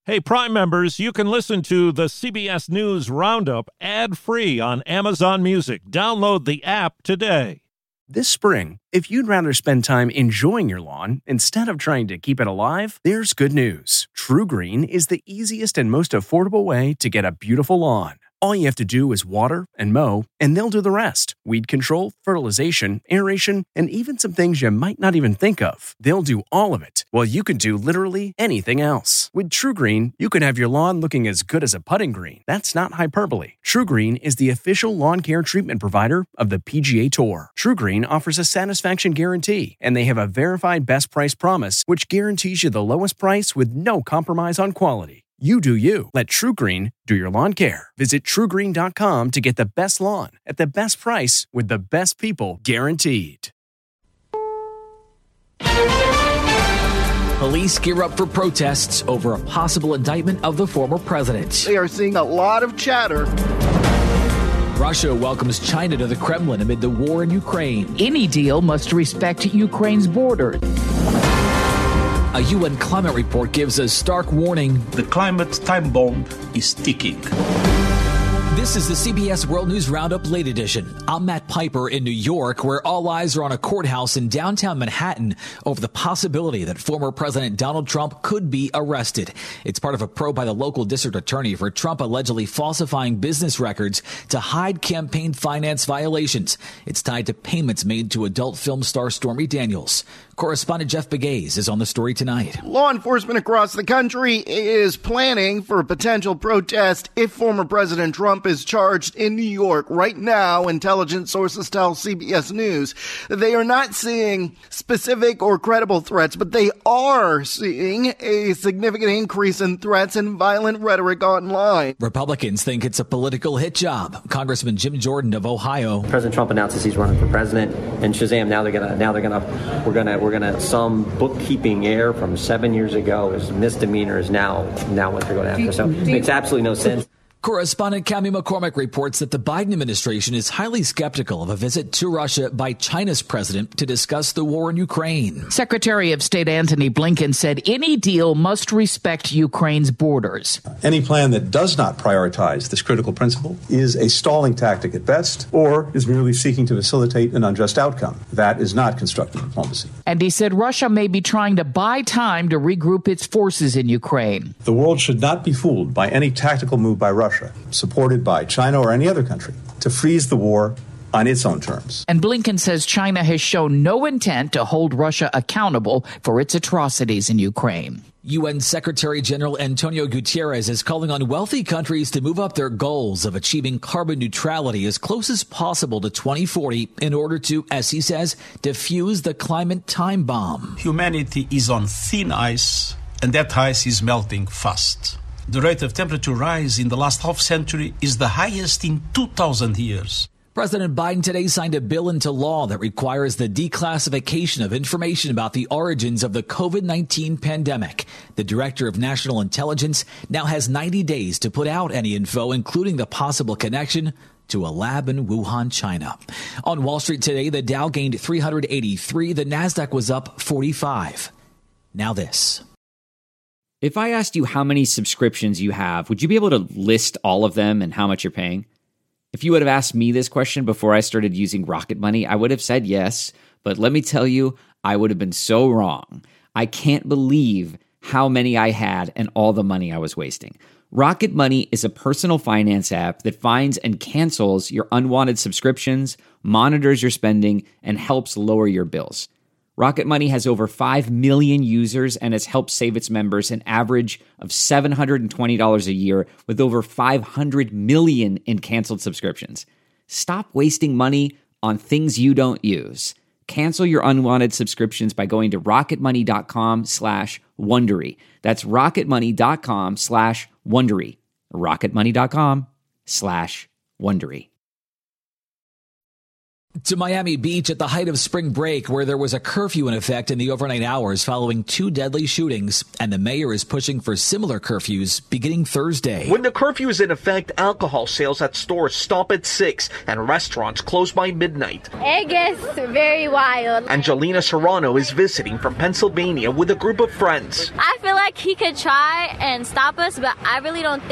Hey, Prime members, you can listen to the CBS News Roundup ad-free on Amazon Music. Download the app today. This spring, if you'd rather spend time enjoying your lawn instead of trying to keep it alive, there's good news. True Green is the easiest and most affordable way to get a beautiful lawn. All you have to do is water and mow, and they'll do the rest. Weed control, fertilization, aeration, and even some things you might not even think of. They'll do all of it, while you can do literally anything else. With True Green, you can have your lawn looking as good as a putting green. That's not hyperbole. True Green is the official lawn care treatment provider of the PGA Tour. True Green offers a satisfaction guarantee, and they have a verified best price promise, which guarantees you the lowest price with no compromise on quality. You do you. Let True Green do your lawn care. Visit TrueGreen.com to get the best lawn at the best price with the best people guaranteed. Police gear up for protests over a possible indictment of the former president. They are seeing a lot of chatter. Russia welcomes China to the Kremlin amid the war in Ukraine. Any deal must respect Ukraine's borders. A UN climate report gives a stark warning. The climate time bomb is ticking. This is the CBS World News Roundup Late Edition. I'm Matt Piper in New York, where all eyes are on a courthouse in downtown Manhattan over the possibility that former President Donald Trump could be arrested. It's part of a probe by the local district attorney for Trump allegedly falsifying business records to hide campaign finance violations. It's tied to payments made to adult film star Stormy Daniels. Correspondent Jeff Begaze is on the story tonight. Law enforcement across the country is planning for a potential protest if former President Trump is charged in New York. Right now, intelligence sources tell CBS News that they are not seeing specific or credible threats, but they are seeing a significant increase in threats and violent rhetoric online. Republicans think it's a political hit job. Congressman Jim Jordan of Ohio. President Trump announces he's running for president, and Shazam! We're gonna some bookkeeping error from 7 years ago is misdemeanors now what they're going after. So it makes absolutely no sense. Correspondent Cami McCormick reports that the Biden administration is highly skeptical of a visit to Russia by China's president to discuss the war in Ukraine. Secretary of State Antony Blinken said any deal must respect Ukraine's borders. Any plan that does not prioritize this critical principle is a stalling tactic at best, or is merely seeking to facilitate an unjust outcome. That is not constructive diplomacy. And he said Russia may be trying to buy time to regroup its forces in Ukraine. The world should not be fooled by any tactical move by Russia, supported by China or any other country, to freeze the war on its own terms. And Blinken says China has shown no intent to hold Russia accountable for its atrocities in Ukraine. UN Secretary General Antonio Guterres is calling on wealthy countries to move up their goals of achieving carbon neutrality as close as possible to 2040 in order to, as he says, defuse the climate time bomb. Humanity is on thin ice, and that ice is melting fast. The rate of temperature rise in the last half century is the highest in 2,000 years. President Biden today signed a bill into law that requires the declassification of information about the origins of the COVID-19 pandemic. The Director of National Intelligence now has 90 days to put out any info, including the possible connection to a lab in Wuhan, China. On Wall Street today, the Dow gained 383. The Nasdaq was up 45. Now this. If I asked you how many subscriptions you have, would you be able to list all of them and how much you're paying? If you would have asked me this question before I started using Rocket Money, I would have said yes, but let me tell you, I would have been so wrong. I can't believe how many I had and all the money I was wasting. Rocket Money is a personal finance app that finds and cancels your unwanted subscriptions, monitors your spending, and helps lower your bills. Rocket Money has over 5 million users and has helped save its members an average of $720 a year with over 500 million in canceled subscriptions. Stop wasting money on things you don't use. Cancel your unwanted subscriptions by going to rocketmoney.com/Wondery. That's rocketmoney.com/Wondery. rocketmoney.com/Wondery. To Miami Beach at the height of spring break, where there was a curfew in effect in the overnight hours following 2 deadly shootings, and the mayor is pushing for similar curfews beginning Thursday. When the curfew is in effect, alcohol sales at stores stop at 6 and restaurants close by midnight. It gets very wild. Angelina Serrano is visiting from Pennsylvania with a group of friends. I feel like he could try and stop us, but I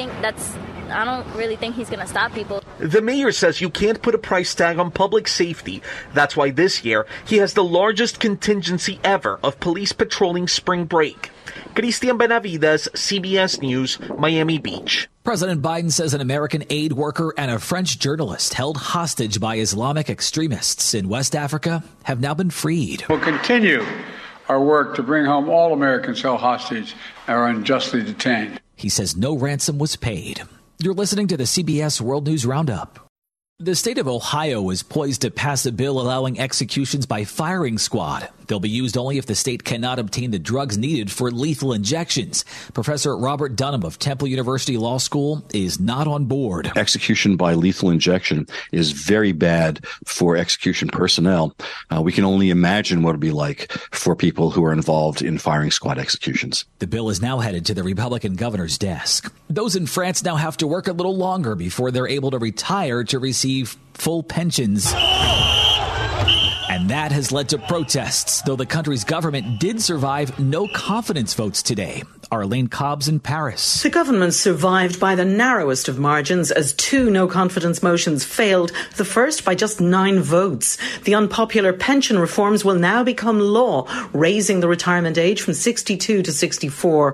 don't really think he's going to stop people. The mayor says you can't put a price tag on public safety. That's why this year he has the largest contingency ever of police patrolling spring break. Christian Benavides, CBS News, Miami Beach. President Biden says an American aid worker and a French journalist held hostage by Islamic extremists in West Africa have now been freed. We'll continue our work to bring home all Americans held hostage and are unjustly detained. He says no ransom was paid. You're listening to the CBS World News Roundup. The state of Ohio is poised to pass a bill allowing executions by firing squad. They'll be used only if the state cannot obtain the drugs needed for lethal injections. Professor Robert Dunham of Temple University Law School is not on board. Execution by lethal injection is very bad for execution personnel. We can only imagine what it would be like for people who are involved in firing squad executions. The bill is now headed to the Republican governor's desk. Those in France now have to work a little longer before they're able to retire to receive full pensions. And that has led to protests, though the country's government did survive no confidence votes today. Arlene Cobbs in Paris. The government survived by the narrowest of margins as 2 no-confidence motions failed, the first by just 9 votes. The unpopular pension reforms will now become law, raising the retirement age from 62 to 64.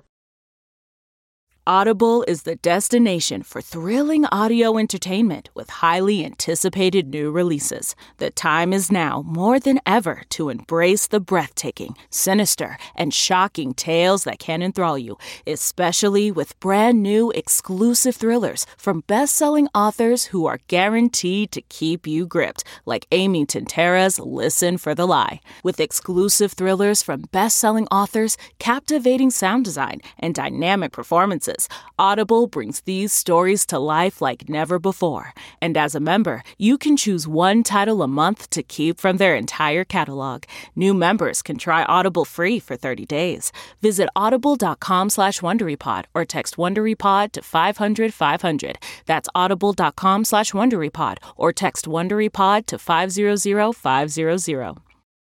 Audible is the destination for thrilling audio entertainment with highly anticipated new releases. The time is now more than ever to embrace the breathtaking, sinister, and shocking tales that can enthrall you, especially with brand new exclusive thrillers from best-selling authors who are guaranteed to keep you gripped, like Amy Tintera's Listen for the Lie. With exclusive thrillers from best-selling authors, captivating sound design, and dynamic performances, Audible brings these stories to life like never before. And as a member, you can choose 1 title a month to keep from their entire catalog. New members can try Audible free for 30 days. Visit audible.com/WonderyPod or text WonderyPod to 500-500. That's audible.com/WonderyPod or text WonderyPod to 500-500.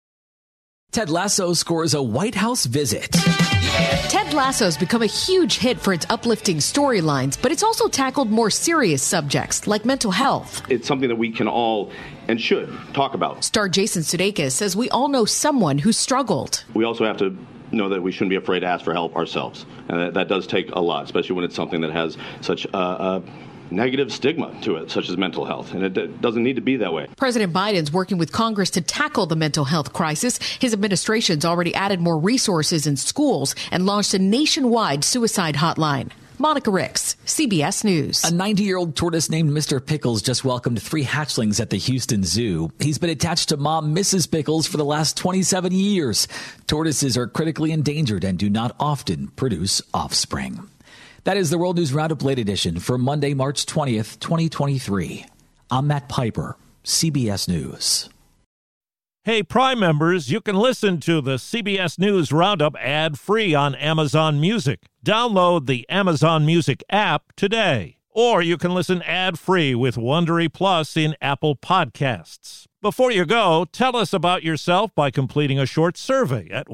Ted Lasso scores a White House visit. Ted Lasso's become a huge hit for its uplifting storylines, but it's also tackled more serious subjects like mental health. It's something that we can all and should talk about. Star Jason Sudeikis says we all know someone who struggled. We also have to know that we shouldn't be afraid to ask for help ourselves. And that does take a lot, especially when it's something that has such a negative stigma to it, such as mental health. And it doesn't need to be that way. President Biden's working with Congress to tackle the mental health crisis. His administration's already added more resources in schools and launched a nationwide suicide hotline. Monica Ricks, CBS News. A 90-year-old tortoise named Mr. Pickles just welcomed 3 hatchlings at the Houston Zoo. He's been attached to mom, Mrs. Pickles, for the last 27 years. Tortoises are critically endangered and do not often produce offspring. That is the World News Roundup Late Edition for Monday, March 20th, 2023. I'm Matt Piper, CBS News. Hey, Prime members, you can listen to the CBS News Roundup ad-free on Amazon Music. Download the Amazon Music app today. Or you can listen ad-free with Wondery Plus in Apple Podcasts. Before you go, tell us about yourself by completing a short survey at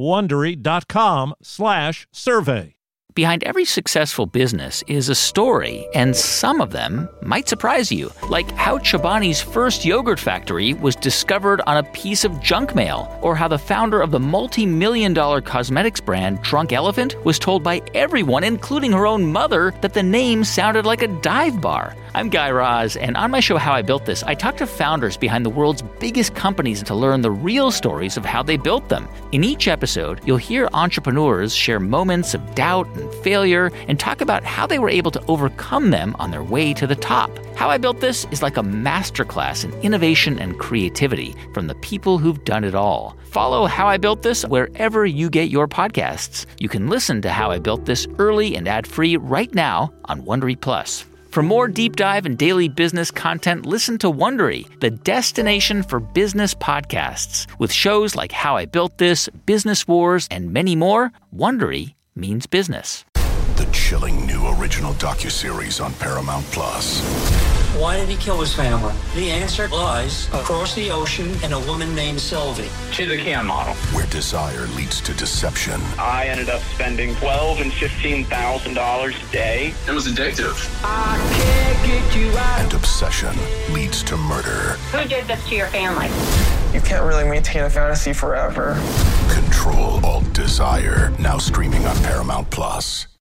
Wondery.com/survey. Behind every successful business is a story, and some of them might surprise you, like how Chobani's first yogurt factory was discovered on a piece of junk mail, or how the founder of the multi-million-dollar cosmetics brand Drunk Elephant was told by everyone, including her own mother, that the name sounded like a dive bar. I'm Guy Raz, and on my show How I Built This, I talk to founders behind the world's biggest companies to learn the real stories of how they built them. In each episode, you'll hear entrepreneurs share moments of doubt and failure and talk about how they were able to overcome them on their way to the top. How I Built This is like a masterclass in innovation and creativity from the people who've done it all. Follow How I Built This wherever you get your podcasts. You can listen to How I Built This early and ad-free right now on Wondery Plus. For more deep dive and daily business content, listen to Wondery, the destination for business podcasts. With shows like How I Built This, Business Wars, and many more, Wondery means business. The chilling new original docuseries on Paramount Plus. Why did he kill his family? The answer lies across the ocean in a woman named Sylvie. She's a Ken model. Where desire leads to deception. I ended up spending $12,000 and $15,000 a day. It was addictive. I can't get you out. And obsession leads to murder. Who did this to your family? You can't really maintain a fantasy forever. Control Alt Desire. Now streaming on Paramount Plus.